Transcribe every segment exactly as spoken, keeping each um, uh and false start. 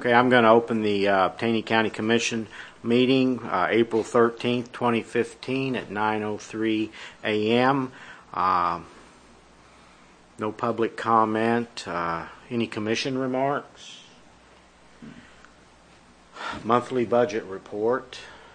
Okay, I'm going to open the uh, Taney County Commission meeting uh, April thirteenth, twenty fifteen at nine oh three a.m. Uh, no public comment. Uh, any commission remarks? Monthly budget report.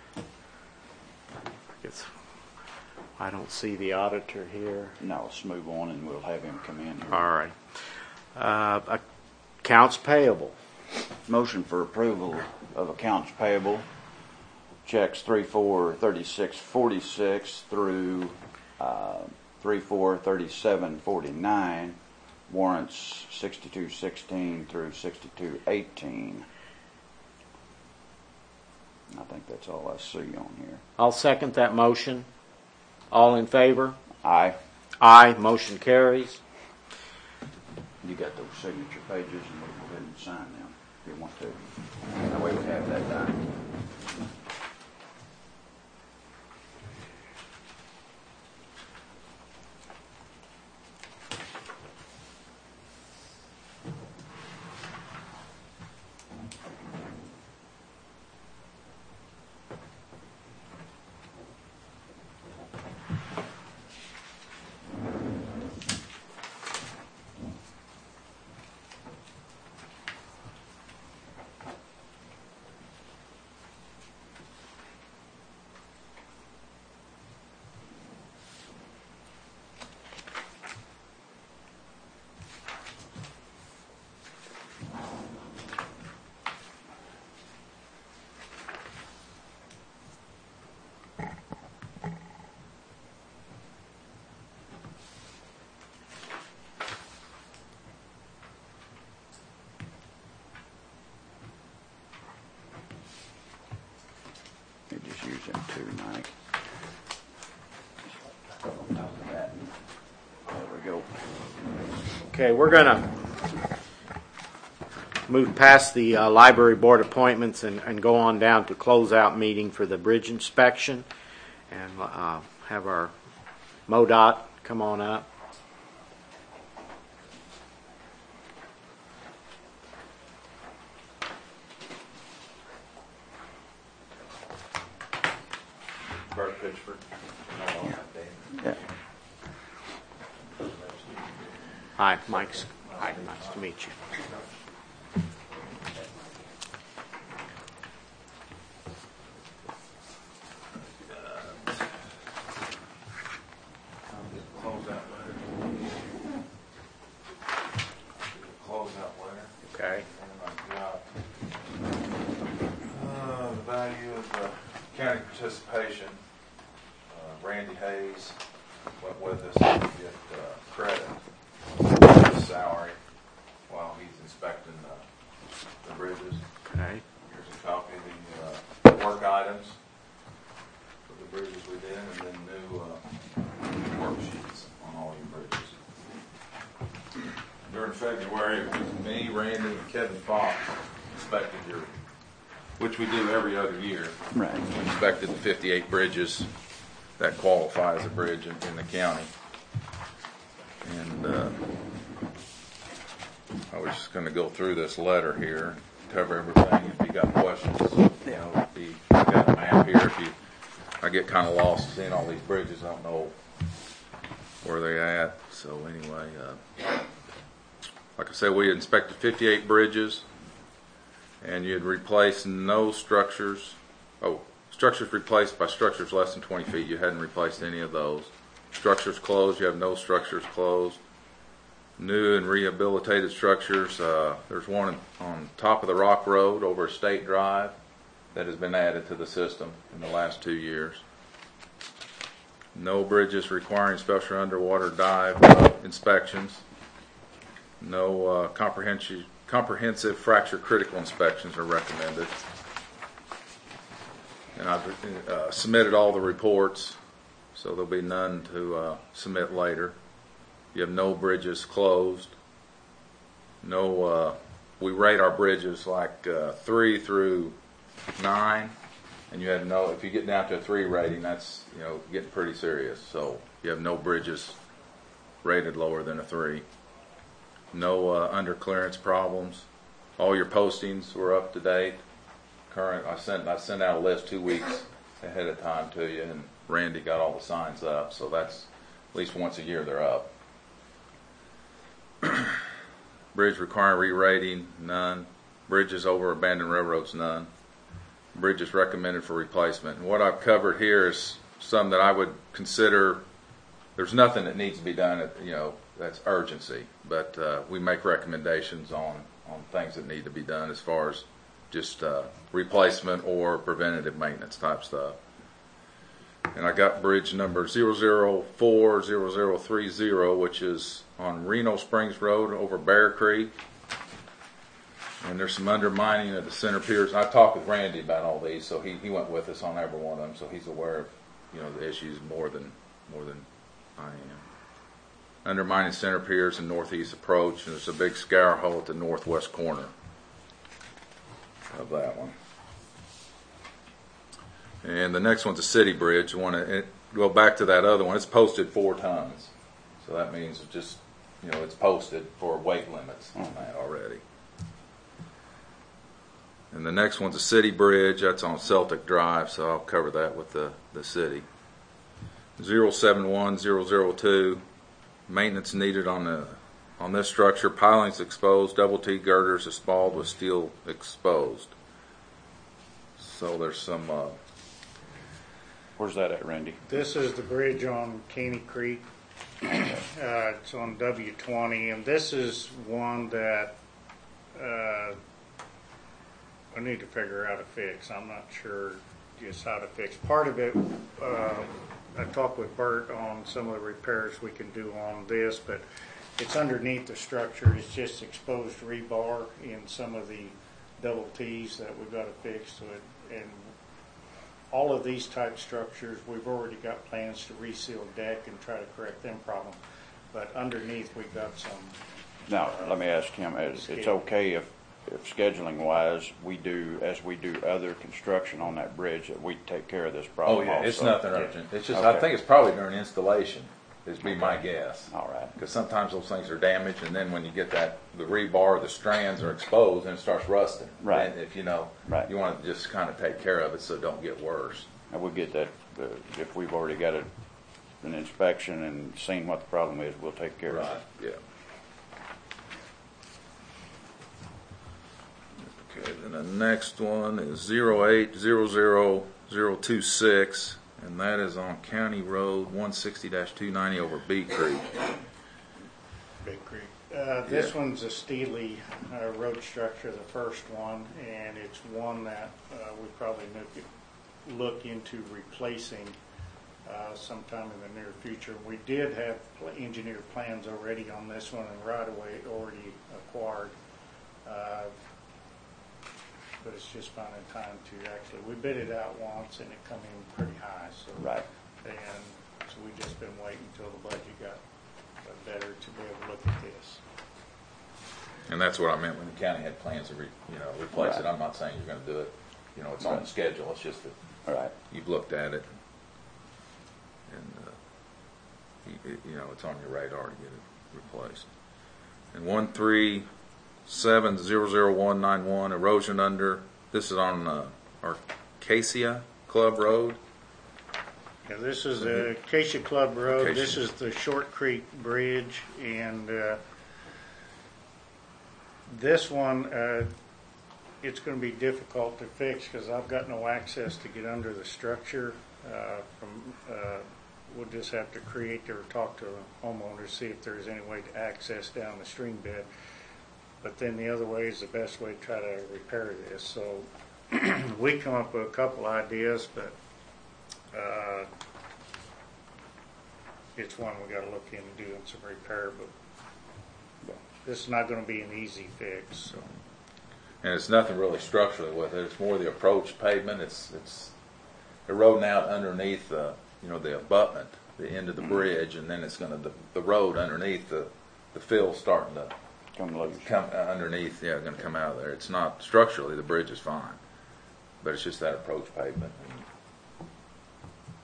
I guess I don't see the auditor here. No, let's move on and we'll have him come in here. All right. Uh, accounts payable. Motion for approval of accounts payable. Checks three four thirty-six forty-six through uh, three four thirty-seven forty-nine. Warrants sixty-two sixteen through sixty-two eighteen. I think that's all I see on here. I'll second that motion. All in favor? Aye. Aye. Motion carries. You got those signature pages, and we'll go ahead and sign them if you want to. That way we have that done. You just use them too, Mike. On top of that. There we go. Okay, we're going to move past the uh, library board appointments and, and go on down to closeout meeting for the bridge inspection and uh, have our M O D O T come on up. Bert Pitchford. Yeah. Hi, Mike's. Hi, nice to meet you. Okay. Uh, the value of the county participation. Uh, Randy Hayes went with us to get uh, credit for his salary while he's inspecting the, the bridges. Okay. Here's a copy of the uh, work items for the bridges we did, and then new uh, worksheets on all your bridges. During February, it was me, Randy, and Kevin Fox inspected your, which we do every other year. Right. We inspected the fifty-eight bridges that qualify as a bridge in, in the county. And uh, I was just going to go through this letter here, cover everything. If you got questions, you know, if you I got a map here. If you, I get kind of lost seeing all these bridges. I don't know where they at. So anyway, uh, like I said, we inspected fifty-eight bridges, and you'd replace no structures. Oh, structures replaced by structures less than twenty feet. You hadn't replaced any of those. Structures closed. You have no structures closed. New and rehabilitated structures. Uh, there's one on top of the Rock Road over State Drive that has been added to the system in the last two years. No bridges requiring special underwater dive uh, inspections. No uh, comprehensive, comprehensive fracture critical inspections are recommended. And I've uh, submitted all the reports, so there'll be none to uh, submit later. You have no bridges closed. No, uh, we rate our bridges like uh, three through nine, and you have no. If you get down to a three rating, that's you know getting pretty serious. So you have no bridges rated lower than a three. No uh, under clearance problems. all your postings were up to date. Current, I sent I sent out a list two weeks ahead of time to you, and Randy got all the signs up, so that's at least once a year they're up. Bridge requiring re-rating, none. Bridges over abandoned railroads, none. Bridges recommended for replacement. And what I've covered here is some that I would consider. There's nothing that needs to be done at, you know, that's urgency, but uh, we make recommendations on on things that need to be done as far as just uh, replacement or preventative maintenance type stuff. And I got bridge number zero zero four zero zero three zero, which is on Reno Springs Road over Bear Creek. And there's some undermining of the center piers. I talked with Randy about all these, so he, he went with us on every one of them, so he's aware of, you know, the issues more than more than I am. Undermining center piers and northeast approach, and there's a big scour hole at the northwest corner of that one. And the next one's a city bridge. I want to go back to that other one. It's posted four tons, so that means it's just, you know, it's posted for weight limits on that already. And the next one's a city bridge. That's on Celtic Drive, so I'll cover that with the, the city. zero seven one zero zero two, maintenance needed on the on this structure. Pilings exposed, double T girders espalled with steel exposed. So there's some. Uh, Where's that at, Randy? This is the bridge on Caney Creek. Uh, it's on W twenty, and this is one that uh, I need to figure out a fix. I'm not sure just how to fix. Part of it, uh, I talked with Bert on some of the repairs we can do on this, but it's underneath the structure. It's just exposed rebar in some of the double T's that we've got to fix to it. And all of these type structures, we've already got plans to reseal deck and try to correct them problems. But underneath, we've got some. Now, let me ask him, is it's okay if, if scheduling wise, we do, as we do other construction on that bridge, that we take care of this oh problem yeah, also? it's nothing urgent. It's just Okay. I think it's probably during installation. Is be my guess. All right. Because sometimes those things are damaged, and then when you get that, the rebar, the strands are exposed, and it starts rusting. Right. And if you know, Right. you want to just kind of take care of it so it don't get worse. And we'll get that, uh, if we've already got a, an inspection and seen what the problem is, we'll take care of Right. it. Yeah. Okay. Then the next one is zero eight zero zero zero two six, and that is on County Road one sixty dash two ninety over B Creek. Big Creek. Uh, this Yeah. one's a Steely uh, road structure, the first one, and it's one that uh, we probably look, look into replacing uh, sometime in the near future. We did have pl- engineered plans already on this one, and right away already acquired. Uh, but it's just finding time to actually, we bid it out once and it come in pretty high. So Right. And so we just been waiting until the budget got better to be able to look at this. And that's what I meant when the county had plans to, re, you know, replace Right. it. I'm not saying you're going to do it. You know, it's on Right. the schedule. It's just that All right. you've looked at it, and uh, you, you know it's on your radar to get it replaced. And one three seven zero zero one nine one erosion under. This is on uh, Arcacia Club Road. Yeah, this is the Acacia Club Road. Acacia. This is the Short Creek Bridge, and uh, this one, uh, it's going to be difficult to fix because I've got no access to get under the structure. Uh, from uh, we'll just have to create or talk to the homeowner, see if there's any way to access down the stream bed. But then the other way is the best way to try to repair this. So we come up with a couple ideas, but uh, it's one we got to look into doing some repair. But this is not going to be an easy fix. So. And it's nothing really structurally with it. It's more the approach pavement. It's it's eroding out underneath the you know the abutment, the end of the bridge, and then it's going to the, the road underneath the the fill starting to Come loose. come uh, underneath. Yeah, going to come out of there. It's not structurally the bridge is fine, but it's just that approach pavement. And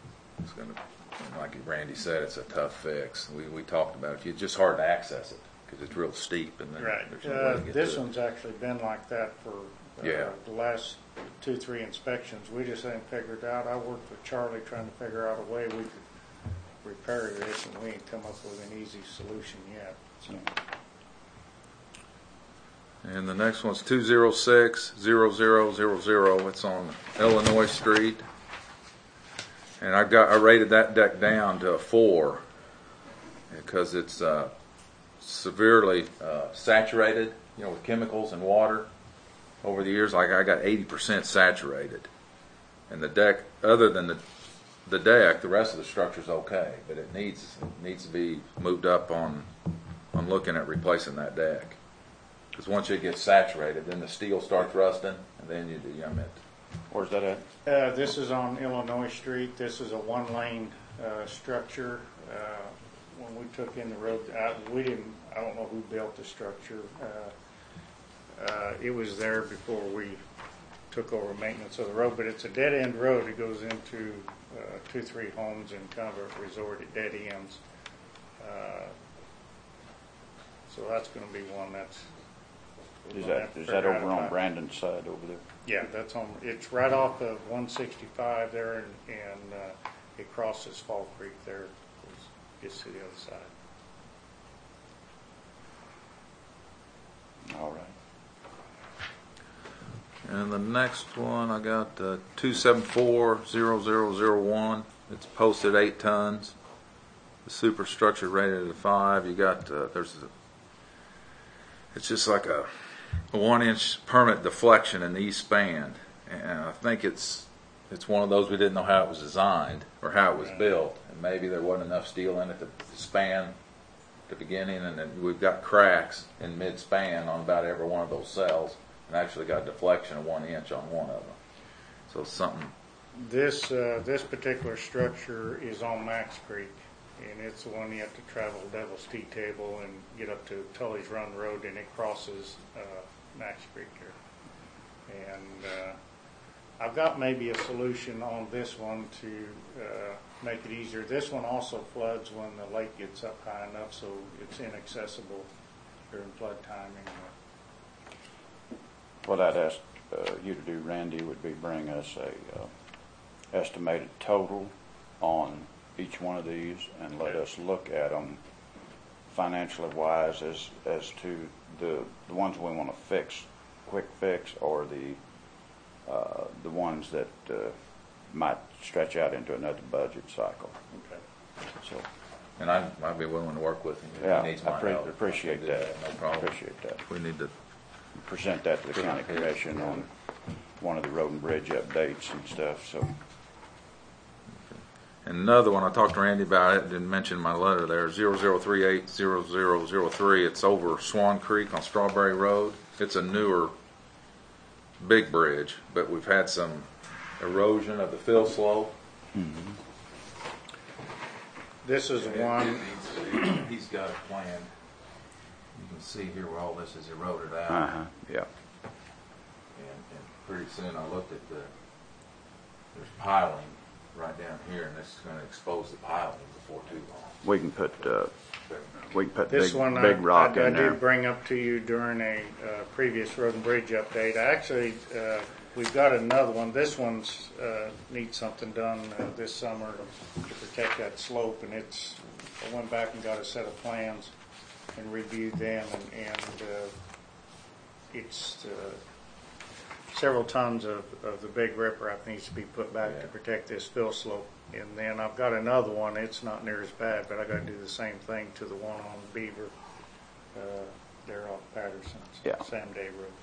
it's going to, like Randy said, it's a tough fix. We we talked about it. It's just hard to access it because it's real steep and then Right. there's no way Uh, to get this to it. one's actually been like that for uh, Yeah. the last two, three inspections. We just hadn't figured out. I worked with Charlie trying to figure out a way we could repair this, and we ain't come up with an easy solution yet. So, And the next one's two zero six zero zero zero zero. It's on Illinois Street. And I got I rated that deck down to a four because it's uh, severely uh, saturated, you know, with chemicals and water. Over the years, like I got eighty percent saturated. And the deck, other than the the deck, the rest of the structure's okay, but it needs it needs to be moved up on on looking at replacing that deck. Because once it gets saturated, then the steel starts rusting, and then you do, you know, I mean, Where's that at? uh, this is on Illinois Street. This is a one-lane uh, structure. Uh, when we took in the road, I, we didn't. I don't know who built the structure. Uh, uh, it was there before we took over maintenance of the road, but it's a dead-end road. It goes into uh, two, three homes and kind of a resort at dead ends. Uh, so that's going to be one that's. we're Is gonna that, have to is that figure out over a on time. Brandon's side over there? Yeah, that's on. It's right off of one sixty-five there, and, and uh, it crosses Fall Creek there. Gets to the other side. All right. and the next one I got uh, two seven four zero zero zero one. It's posted eight tons. The superstructure rated at a five. You got uh, there's a, it's just like a, a one inch permanent deflection in the east span, and I think it's it's one of those we didn't know how it was designed or how it was built, and maybe there wasn't enough steel in it to, to span the beginning, and then we've got cracks in mid span on about every one of those cells, and actually got a deflection of one inch on one of them. So something. This uh, this particular structure is on Max Creek, and it's the one you have to travel Devil's Tea Table and get up to Tully's Run Road, and it crosses uh, Max Creek here. And uh, I've got maybe a solution on this one to uh, make it easier. This one also floods when the lake gets up high enough, so it's inaccessible during flood time anyway. What I'd ask uh, you to do, Randy, would be bring us a uh, estimated total on each one of these and let us look at them financially wise as as to the the ones we want to fix, quick fix, or the uh, the ones that uh, might stretch out into another budget cycle. Okay. So, And I'd, I'd be willing to work with him if yeah, he needs I my pre- help. appreciate I can do that. No problem. Appreciate that. We need to. Present that to the county commission on one of the road and bridge updates and stuff. So, And another one, I talked to Randy about it, didn't mention my letter there, zero zero three eight zero zero zero three. It's over Swan Creek on Strawberry Road. It's a newer big bridge, but we've had some erosion of the fill slope. This is the one. He's got a plan. You can see here where all this is eroded out. uh-huh, yeah. And, and pretty soon I looked at the, there's piling right down here, and this is going to expose the piling before too long. We can put uh, we can put This big, one big I, rock I, I in there. did bring up to you during a uh, previous road and bridge update. I actually, uh, we've got another one. This one's uh, needs something done uh, this summer to protect that slope, and it's. I went back and got a set of plans and reviewed them, and, and uh, it's uh, several tons of, of the big riprap needs to be put back Yeah. to protect this fill slope. And then I've got another one. It's not near as bad, but I got to do the same thing to the one on Beaver, uh, there off Patterson's, Yeah. Sam Day Road.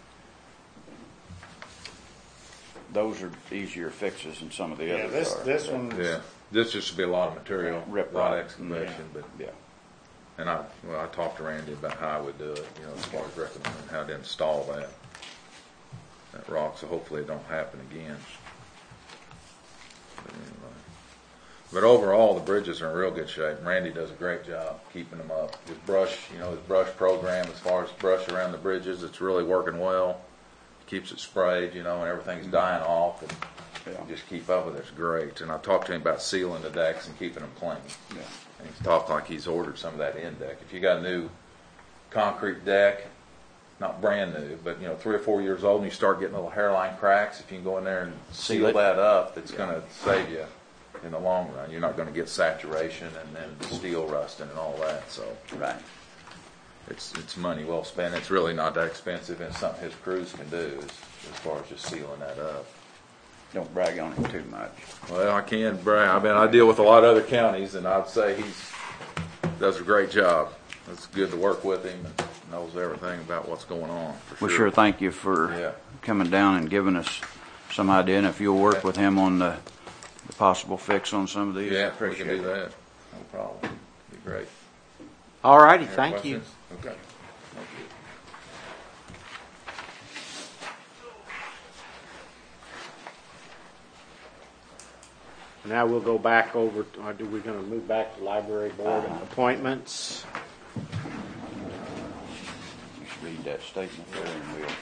Those are easier fixes than some of the Yeah, others this are. this one. Yeah, this just should be a lot of material, Rip a lot rock. of excavation, but Yeah. and I well I talked to Randy about how I would do it, you know, as far as recommending how to install that that rock, so hopefully it don't happen again. But anyway. But overall, the bridges are in real good shape. Randy does a great job keeping them up. His brush, you know, his brush program as far as brush around the bridges, it's really working well. He keeps it sprayed, you know, and everything's dying off, and Yeah. you just keep up with it. It's great. And I talked to him about sealing the decks and keeping them clean. Yeah. And he's talked like he's ordered some of that in deck. If you got a new concrete deck, not brand new, but you know, three or four years old, and you start getting little hairline cracks, if you can go in there and Seal seal it. that up, that's going to save you in the long run. You're not going to get saturation and then the steel rusting and all that. So Right. it's it's money well spent. It's really not that expensive, and it's something his crews can do as, as far as just sealing that up. Don't brag on him too much. Well, I can brag. I mean, I deal with a lot of other counties, and I'd say he's does a great job. It's good to work with him and knows everything about what's going on. For Well, sure. sure, thank you for Yeah. coming down and giving us some idea, and if you'll work with him on the, the possible fix on some of these. Yeah, we appreciate can do it. that. No problem. Be great. All righty, Any thank you. questions? Okay. Thank you. Now we'll go back over, or do we going to move back to library board appointments? You should read that statement there and we'll.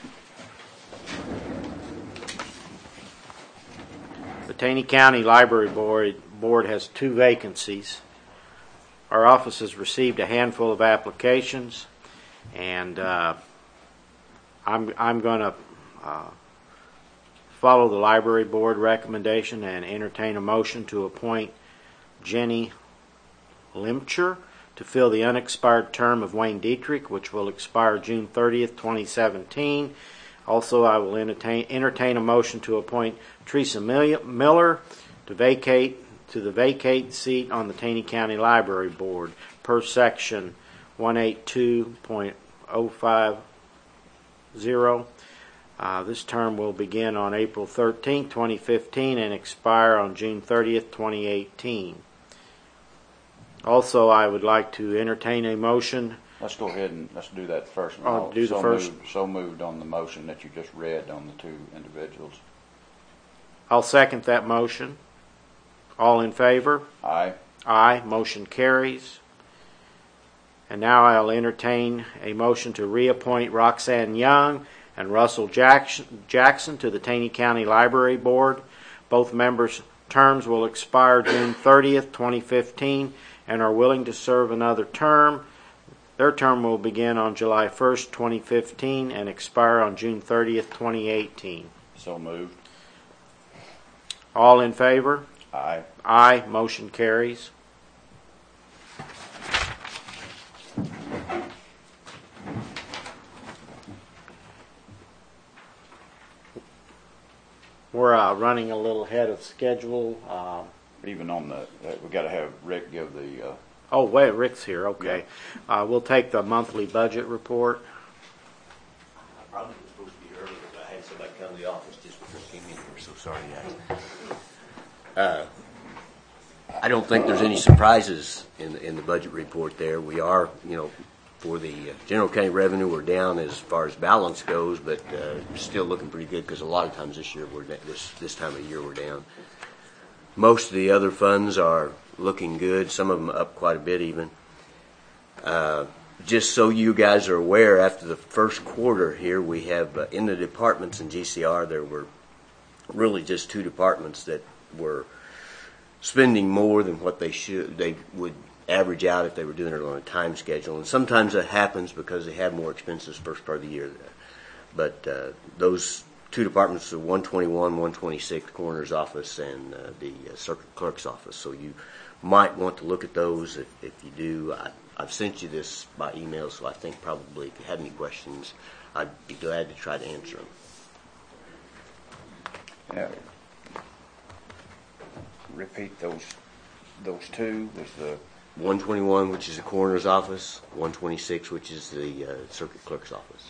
The Taney County Library Board, Board has two vacancies. Our office has received a handful of applications, and uh, I'm, I'm going to uh, follow the Library Board recommendation and entertain a motion to appoint Jenny Limcher to fill the unexpired term of Wayne Dietrich, which will expire June thirtieth, twenty seventeen. Also, I will entertain, entertain a motion to appoint Teresa Miller to vacate to the vacate seat on the Taney County Library Board per section one eighty-two point oh five zero. Uh, this term will begin on April thirteenth, twenty fifteen and expire on June thirtieth, twenty eighteen. Also, I would like to entertain a motion. Let's go ahead and, let's do that first. Oh, do the So first. moved- So moved on the motion that you just read on the two individuals. I'll second that motion. All in favor? Aye. Aye. Motion carries. And now I'll entertain a motion to reappoint Roxanne Young and Russell Jackson, Jackson to the Taney County Library Board. Both members' terms will expire June thirtieth, twenty fifteen, and are willing to serve another term. Their term will begin on July first, twenty fifteen, and expire on June thirtieth, twenty eighteen. So moved. All in favor? Aye. Aye. Motion carries. We're uh, running a little ahead of schedule. Uh, Even on the, uh, we gotta have Rick give the, uh, oh, wait, Rick's here. Okay. Uh, we'll take the monthly budget report. I probably was supposed to be early, but I had somebody come to the office just before I came in here, so sorry, guys. Uh, I don't think there's any surprises in, in the budget report there. We are, you know, for the uh, general county revenue, we're down as far as balance goes, but uh, still looking pretty good because a lot of times this year, we're da- this this time of year, we're down. Most of the other funds are looking good. Some of them up quite a bit even. Uh, just so you guys are aware, after the first quarter here, we have uh, in the departments in G C R, there were really just two departments that were spending more than what they should, they would average out if they were doing it on a time schedule. And sometimes that happens because they have more expenses first part of the year. But uh, those two departments are one twenty-one, one twenty-six, coroner's office, and uh, the uh, circuit clerk's office. So you might want to look at those. If, if you do, I, I've sent you this by email, so I think probably if you had any questions, I'd be glad to try to answer them. yeah. Repeat those, those two was the, one twenty-one, which is the coroner's office, one twenty-six, which is the uh, circuit clerk's office.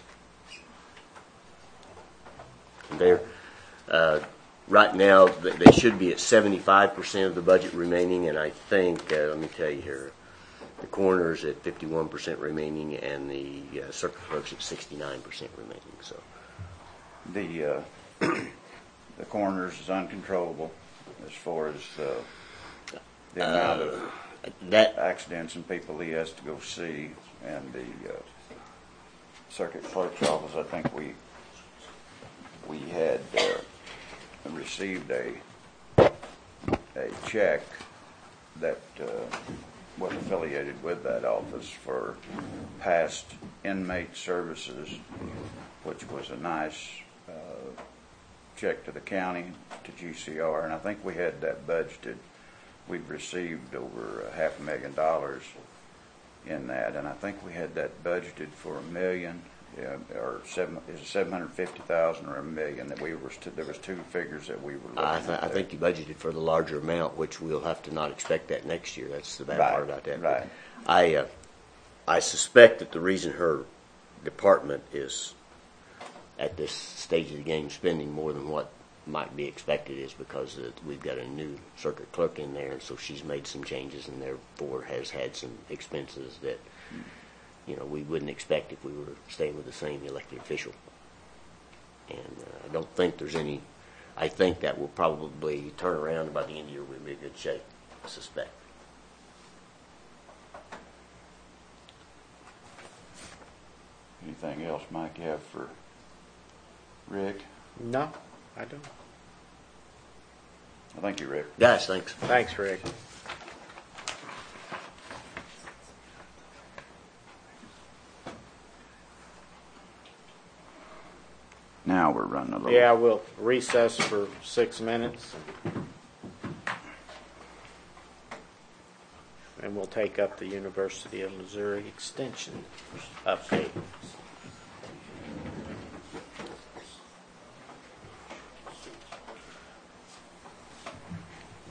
And they're, uh, right now, th- they should be at seventy-five percent of the budget remaining, and I think, uh, let me tell you here, the coroner's at fifty-one percent remaining, and the uh, circuit clerk's at sixty-nine percent remaining. So, the, uh, the coroner's is uncontrollable as far as, uh, the amount of that accidents and people he has to go see, and the uh, circuit clerk's office, I think we we had uh, received a a check that uh, was affiliated with that office for past inmate services, which was a nice uh, check to the county, to G C R, and I think we had that budgeted. We've received over a half a million dollars in that, and I think we had that budgeted for a million, yeah, or seven, is it seven hundred fifty thousand or a million that we were, st- there was two figures that we were looking I, at th- I there. think you budgeted for the larger amount, which we'll have to not expect that next year. That's the bad Right, part about that. right. I, uh, I suspect that the reason her department is at this stage of the game spending more than what might be expected is because uh, we've got a new circuit clerk in there, and so she's made some changes and therefore has had some expenses that, you know, we wouldn't expect if we were staying with the same elected official. And uh, I don't think there's any, I think that will probably turn around, and by the end of the year we'll be in good shape, I suspect. Anything else, Mike, you have for Rick? No, I don't. Well, thank you, Rick. Guys, thanks. Thanks, Rick. Now we're running a little. Yeah, we'll recess for six minutes. And we'll take up the University of Missouri Extension update.